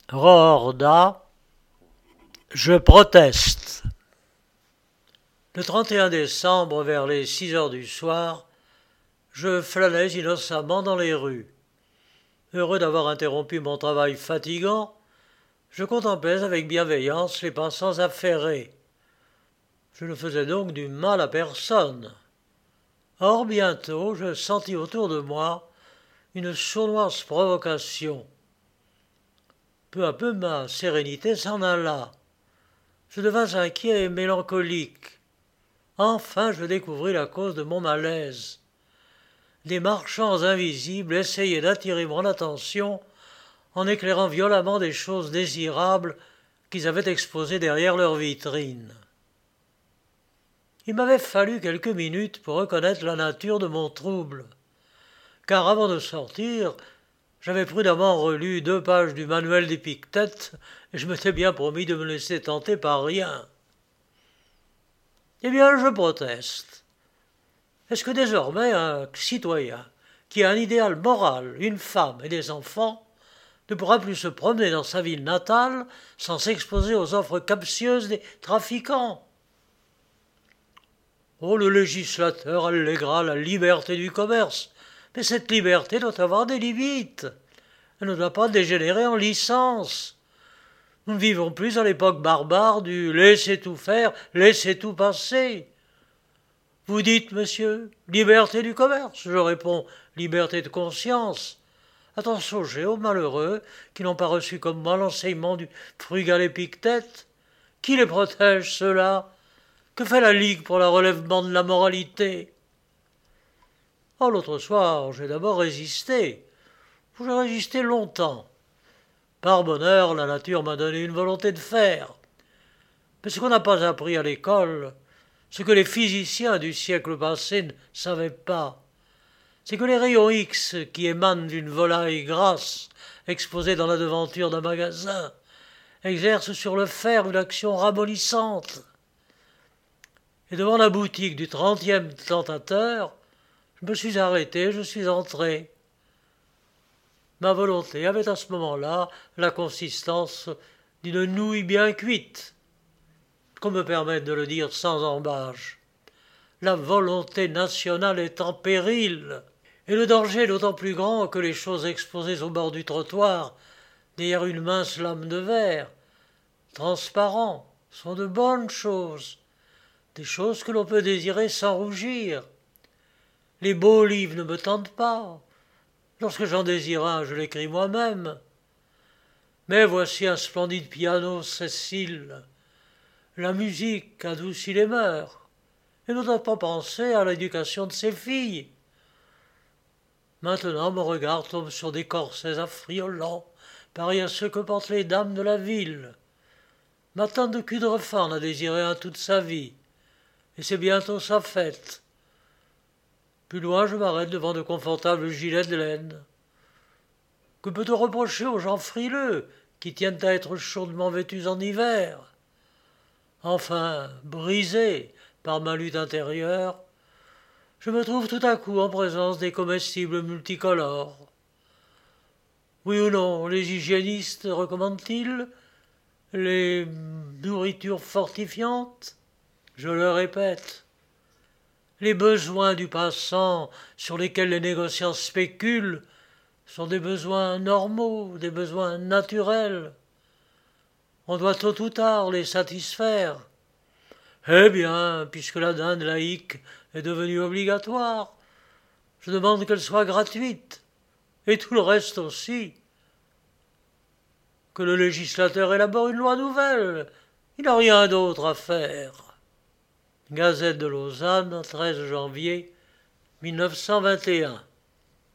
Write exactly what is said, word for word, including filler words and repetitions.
Roorda, je proteste. Le trente et un décembre, vers les six heures du soir, je flânais innocemment dans les rues. Heureux d'avoir interrompu mon travail fatigant, je contemplais avec bienveillance les passants affairés. Je ne faisais donc du mal à personne. Or, bientôt, je sentis autour de moi une sournoise provocation. Peu à peu, ma sérénité s'en alla. Je devins inquiet et mélancolique. Enfin, je découvris la cause de mon malaise. Des marchands invisibles essayaient d'attirer mon attention en éclairant violemment des choses désirables qu'ils avaient exposées derrière leurs vitrines. Il m'avait fallu quelques minutes pour reconnaître la nature de mon trouble, car avant de sortir, j'avais prudemment relu deux pages du manuel d'Épictète et je m'étais bien promis de me laisser tenter par rien. Eh bien, je proteste. Est-ce que désormais un citoyen qui a un idéal moral, une femme et des enfants ne pourra plus se promener dans sa ville natale sans s'exposer aux offres captieuses des trafiquants? Oh, le législateur alléguera la liberté du commerce, mais cette liberté doit avoir des limites. Elle ne doit pas dégénérer en licence. Nous ne vivons plus à l'époque barbare du « laissez tout faire, laissez tout passer ». Vous dites, monsieur, liberté du commerce. Je réponds, liberté de conscience. A-t-on songé aux malheureux qui n'ont pas reçu comme moi l'enseignement du frugal Épictète? Qui les protège, ceux-là? Que fait la Ligue pour le relèvement de la moralité? Oh, l'autre soir, j'ai d'abord résisté. J'ai résisté longtemps. Par bonheur, la nature m'a donné une volonté de faire. Mais ce qu'on n'a pas appris à l'école, ce que les physiciens du siècle passé ne savaient pas, c'est que les rayons X qui émanent d'une volaille grasse exposée dans la devanture d'un magasin exercent sur le fer une action ramollissante. Et devant la boutique du trentième tentateur, je me suis arrêté, je suis entré. Ma volonté avait à ce moment-là la consistance d'une nouille bien cuite, qu'on me permette de le dire sans embâche. La volonté nationale est en péril, et le danger est d'autant plus grand que les choses exposées au bord du trottoir, derrière une mince lame de verre, transparent, sont de bonnes choses, des choses que l'on peut désirer sans rougir. Les beaux livres ne me tentent pas. Lorsque j'en désire un, je l'écris moi-même. Mais voici un splendide piano Cécile. La musique adoucit les mœurs, et ne doit pas penser à l'éducation de ses filles. Maintenant, mon regard tombe sur des corsets affriolants, pareils à ceux que portent les dames de la ville. Ma tante de Cudrefort en a désiré un toute sa vie, et c'est bientôt sa fête. Plus loin, je m'arrête devant de confortables gilets de laine. Que peut-on reprocher aux gens frileux qui tiennent à être chaudement vêtus en hiver? Enfin, brisé par ma lutte intérieure, je me trouve tout à coup en présence des comestibles multicolores. Oui ou non, les hygiénistes recommandent-ils les nourritures fortifiantes? Je le répète. Les besoins du passant sur lesquels les négociants spéculent sont des besoins normaux, des besoins naturels. On doit tôt ou tard les satisfaire. Eh bien, puisque la dinde laïque est devenue obligatoire, je demande qu'elle soit gratuite, et tout le reste aussi. Que le législateur élabore une loi nouvelle, il n'a rien d'autre à faire. Gazette de Lausanne, treize janvier mille neuf cent vingt et un.